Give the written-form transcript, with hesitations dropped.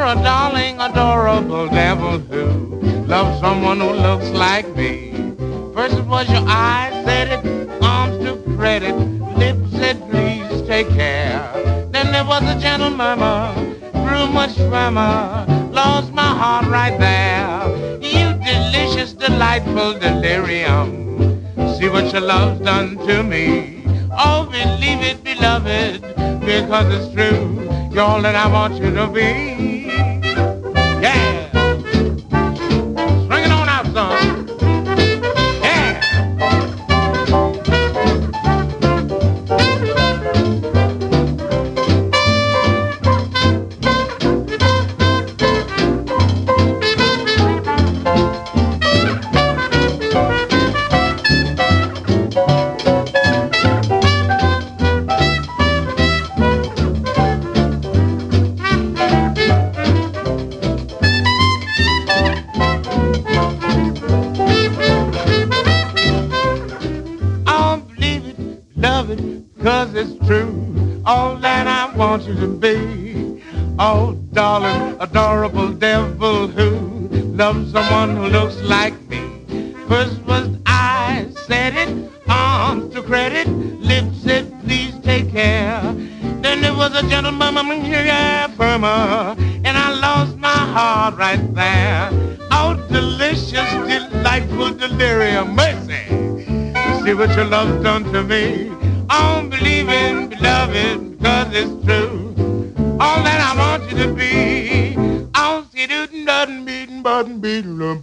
a darling, adorable devil who loves someone who looks like me. First it was your eyes said it, arms took credit, lips said please take care. Then there was a gentle murmur, grew much firmer, lost my heart right there. You delicious, delightful delirium, see what your love's done to me. Oh, believe it, beloved, because it's true. You're all that I want you to be. Yeah. Swing it on out, son. Yeah. Love it, 'cause it's true, all that I want you to be. Oh, darling, adorable devil who loves someone who looks like me. First was eyes said it, arms to credit, lips said please take care. Then there was a gentleman, yeah, firmer, and I lost my heart right there. Oh, delicious, delightful delirium, mercy. See what your love's done to me. I'm believing, beloved, 'cause it's true. All that I want you to be. I'm see-doo-doo-doo-beatin', button-beatin',